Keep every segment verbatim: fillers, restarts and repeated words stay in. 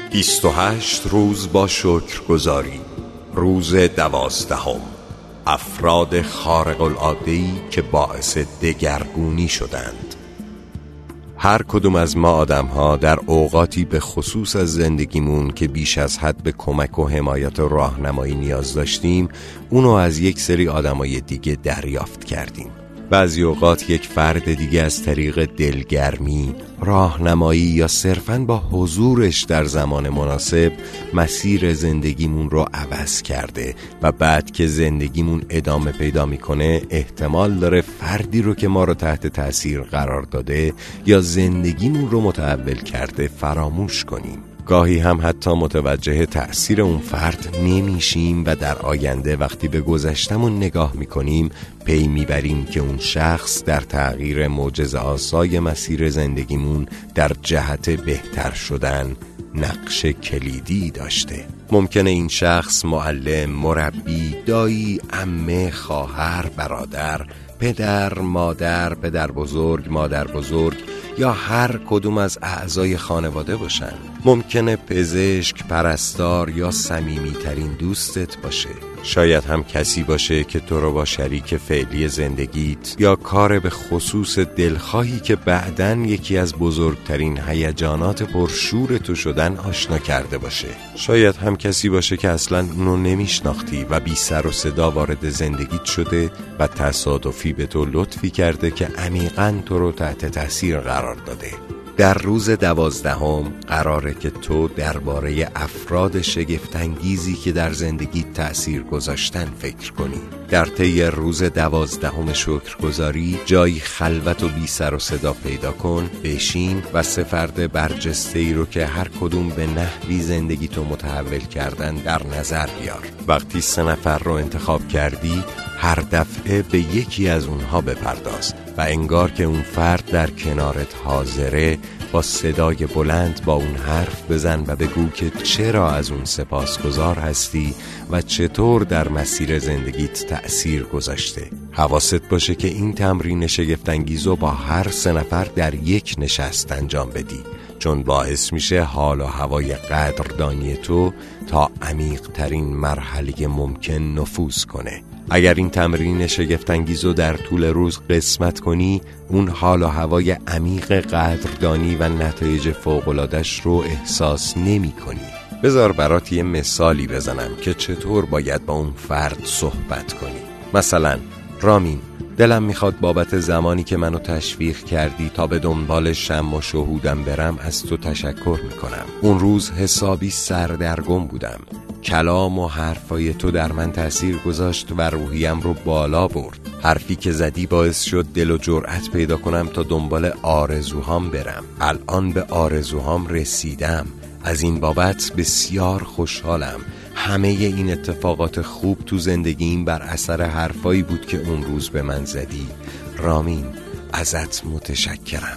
بیست و هشت روز با شکرگزاری. روز دوازدهم. افراد خارق العاده‌ای که باعث دگرگونی شدند. هر کدوم از ما آدم ها در اوقاتی به خصوص از زندگیمون که بیش از حد به کمک و حمایت و راهنمایی نیاز داشتیم، اونو از یک سری آدمای دیگه دریافت کردیم. بعضی اوقات یک فرد دیگه از طریق دلگرمی، راهنمایی یا صرفاً با حضورش در زمان مناسب مسیر زندگیمون رو عوض کرده و بعد که زندگیمون ادامه پیدا میکنه احتمال داره فردی رو که ما رو تحت تأثیر قرار داده یا زندگیمون رو متحول کرده فراموش کنیم. گاهی هم حتی متوجه تأثیر اون فرد نمیشیم و در آینده وقتی به گذشتمون نگاه میکنیم پی میبریم که اون شخص در تغییر معجزه‌آسای مسیر زندگیمون در جهت بهتر شدن نقش کلیدی داشته. ممکنه این شخص معلم، مربی، دایی، عمه، خواهر، برادر، پدر، مادر، پدر بزرگ، مادر بزرگ یا هر کدوم از اعضای خانواده باشن. ممکنه پزشک، پرستار یا صمیمی‌ترین دوستت باشه. شاید هم کسی باشه که تو رو با شریک فعلی زندگیت یا کار به خصوص دلخواهی که بعداً یکی از بزرگترین هیجانات پرشور تو شدن آشنا کرده باشه. شاید هم کسی باشه که اصلاً اونو نمیشناختی و بی سر و صدا وارد زندگیت شده و تصادفی به تو لطفی کرده که عمیقاً تو رو تحت تاثیر قرار داده. در روز دوازدهم قراره که تو درباره افراد شگفت‌انگیزی که در زندگی تأثیر گذاشتن فکر کنی. در طی روز دوازدهم شکرگزاری جایی خلوت و بی سر و صدا پیدا کن، بشین و سه فرد برجسته‌ای رو که هر کدوم به نحوی زندگی تو متحول کردن در نظر بیار. وقتی سه نفر رو انتخاب کردی هر دفعه به یکی از اونها بپرداز و انگار که اون فرد در کنارت حاضره با صدای بلند با اون حرف بزن و بگو که چرا از اون سپاسگزار هستی و چطور در مسیر زندگیت تأثیر گذاشته. حواست باشه که این تمرین شگفت‌انگیزو با هر سه نفر در یک نشست انجام بدی، چون باعث میشه حال و هوای قدردانی تو تا عمیق ترین مرحله ممکن نفوذ کنه. اگر این تمرین شگفت‌انگیزو در طول روز قسمت کنی، اون حال و هوای عمیق قدردانی و نتایج فوق‌العاده‌اش رو احساس نمی کنی. بذار برات یه مثالی بزنم که چطور باید با اون فرد صحبت کنی. مثلا رامین، دلم میخواد بابت زمانی که منو تشویق کردی تا به دنبال شم و شهودم برم از تو تشکر میکنم. اون روز حسابی سردرگم بودم. کلام و حرفای تو در من تأثیر گذاشت و روحیم رو بالا برد. حرفی که زدی باعث شد دل و جرأت پیدا کنم تا دنبال آرزوهام برم. الان به آرزوهام رسیدم. از این بابت بسیار خوشحالم. همه این اتفاقات خوب تو زندگیم بر اثر حرفایی بود که اون روز به من زدی. رامین، ازت متشکرم.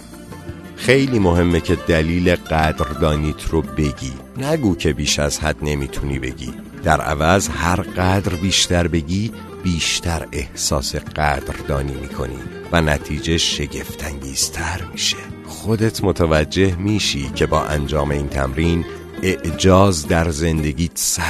خیلی مهمه که دلیل قدردانیت رو بگی. نگو که بیش از حد نمیتونی بگی. در عوض هر قدر بیشتر بگی بیشتر احساس قدردانی میکنی و نتیجه شگفت‌انگیزتر میشه. خودت متوجه میشی که با انجام این تمرین اعجاز در زندگیت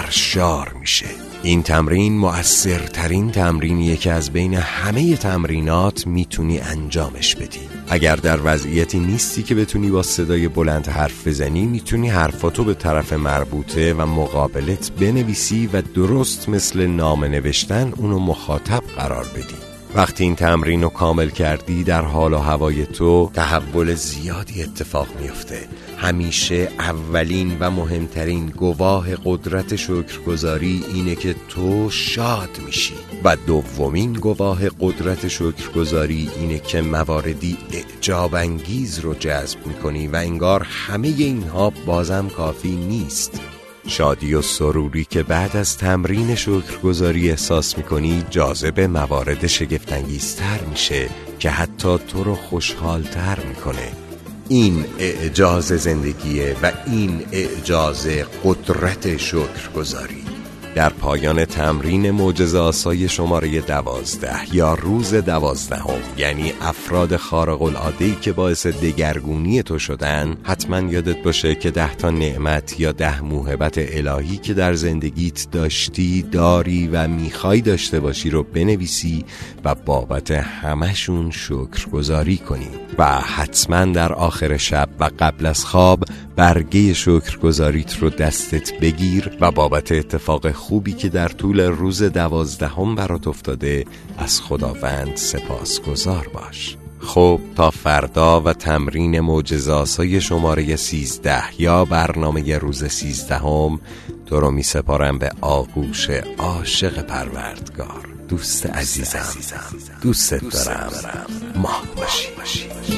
سرشار میشه. این تمرین مؤثرترین تمرینیه که از بین همه تمرینات میتونی انجامش بدی. اگر در وضعیتی نیستی که بتونی با صدای بلند حرف بزنی، میتونی حرفاتو به طرف مربوطه و مقابلت بنویسی و درست مثل نامه نوشتن اونو مخاطب قرار بدی. وقتی این تمرین رو کامل کردی در حال و هوای تو تحول زیادی اتفاق میفته. همیشه اولین و مهمترین گواه قدرت شکرگزاری اینه که تو شاد میشی و دومین گواه قدرت شکرگزاری اینه که مواردی اعجاب انگیز رو جذب میکنی و انگار همه اینها بازم کافی نیست. شادی و سروری که بعد از تمرین شکرگزاری احساس میکنی جاذب موارد شگفت‌انگیزتر میشه که حتی تو رو خوشحالتر میکنه. این اعجاز زندگیه و این اعجاز قدرت شکرگزاری. در پایان تمرین معجزه آسای شماره دوازده یا روز دوازدهم، یعنی افراد خارق العاده‌ای که باعث دگرگونی تو شدن، حتما یادت باشه که ده تا نعمت یا ده موهبت الهی که در زندگیت داشتی، داری و میخوای داشته باشی رو بنویسی و بابت همشون شکرگزاری کنی و حتما در آخر شب و قبل از خواب برگه شکرگزاریت رو دستت بگیر و بابت اتفاق خوبی که در طول روز دوازدهم برات افتاده از خداوند سپاسگزار باش. خب تا فردا و تمرین معجزه‌آسای شماره سیزده یا برنامه روز سیزدهم، تو رو می سپارم به آغوش عاشق پروردگار. دوست عزیزم، دوست دارم، ماه باشی.